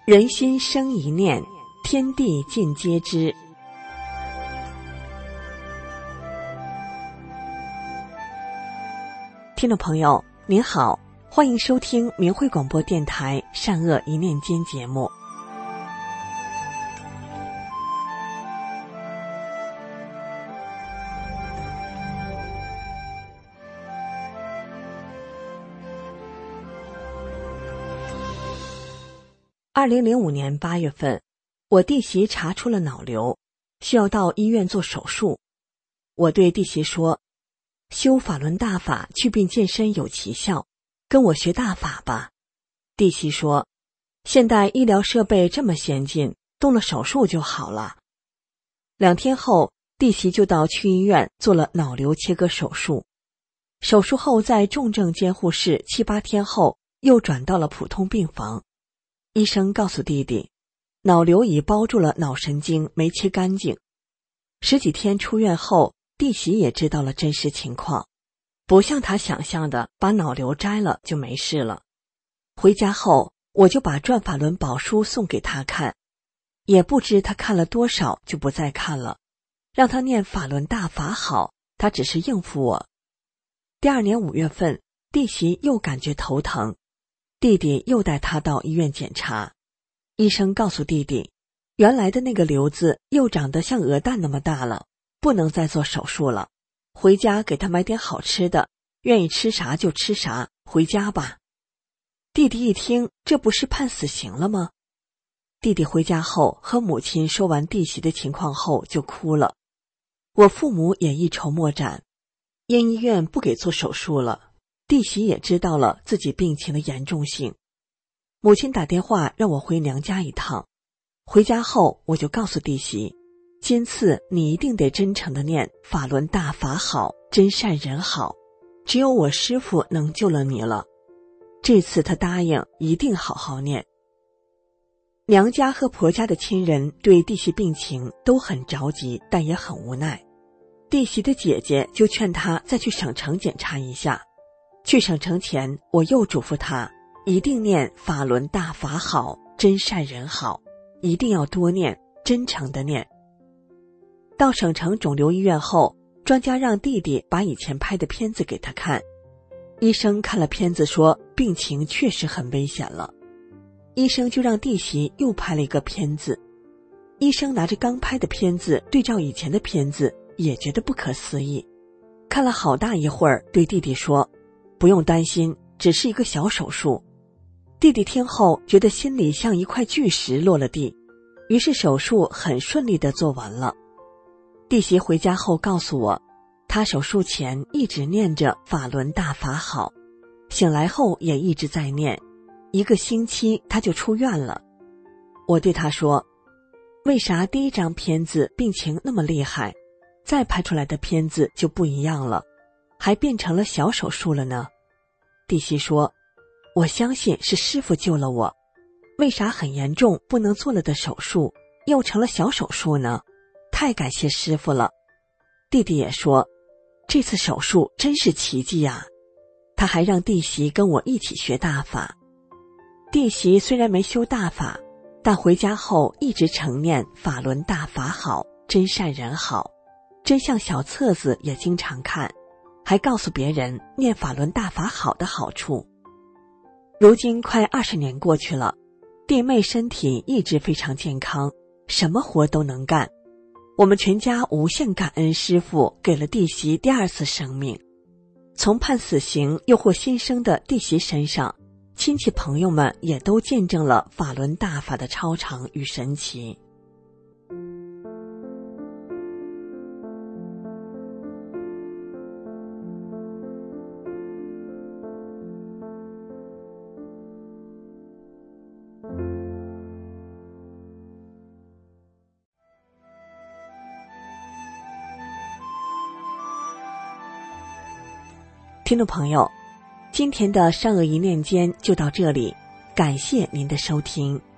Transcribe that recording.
人心生一念，天地尽皆知。听众朋友您好，欢迎收听明慧广播电台善恶一念间节目。2005年8月份，我弟媳查出了脑瘤，需要到医院做手术。我对弟媳说，修法轮大法祛病健身有奇效，跟我学大法吧。弟媳说，现代医疗设备这么先进，动了手术就好了。2天后，弟媳就到区医院做了脑瘤切割手术。手术后在重症监护室7、8天后，又转到了普通病房。医生告诉弟弟，脑瘤已包住了脑神经，没切干净。10几天出院后，弟媳也知道了真实情况，不像他想象的把脑瘤摘了就没事了。回家后，我就把转法轮宝书送给他看，也不知他看了多少就不再看了，让他念法轮大法好，他只是应付我。第2年5月份，弟媳又感觉头疼，弟弟又带他到医院检查，医生告诉弟弟，原来的那个瘤子又长得像鹅蛋那么大了，不能再做手术了，回家给他买点好吃的，愿意吃啥就吃啥，回家吧。弟弟一听，这不是判死刑了吗？弟弟回家后和母亲说完弟媳的情况后就哭了，我父母也一筹莫展，因医院不给做手术了，弟媳也知道了自己病情的严重性。母亲打电话让我回娘家一趟，回家后我就告诉弟媳，今次你一定得真诚地念法轮大法好，真善人好，只有我师父能救了你了。这次他答应一定好好念。娘家和婆家的亲人对弟媳病情都很着急，但也很无奈。弟媳的姐姐就劝她再去省城检查一下。去省城前，我又嘱咐她一定念法轮大法好，真善人好，一定要多念，真诚地念。到省城肿瘤医院后，专家让弟弟把以前拍的片子给他看。医生看了片子说病情确实很危险了，医生就让弟媳又拍了一个片子。医生拿着刚拍的片子对照以前的片子，也觉得不可思议，看了好大一会儿，对弟弟说，不用担心，只是一个小手术。弟弟听后觉得心里像一块巨石落了地，于是手术很顺利地做完了。弟媳回家后告诉我，她手术前一直念着法轮大法好，醒来后也一直在念，1个星期她就出院了。我对她说，为啥第1张片子病情那么厉害，再拍出来的片子就不一样了，还变成了小手术了呢？弟媳说，我相信是师父救了我，为啥很严重不能做了的手术又成了小手术呢？太感谢师父了。弟弟也说，这次手术真是奇迹啊。他还让弟媳跟我一起学大法。弟媳虽然没修大法，但回家后一直承念法轮大法好，真善人好，真相小册子也经常看，还告诉别人念法轮大法好的好处。如今快20年过去了，弟妹身体一直非常健康，什么活都能干。我们全家无限感恩师父给了弟媳第2次生命。从判死刑又获新生的弟媳身上，亲戚朋友们也都见证了法轮大法的超常与神奇。听众朋友，今天的善恶一念间就到这里，感谢您的收听。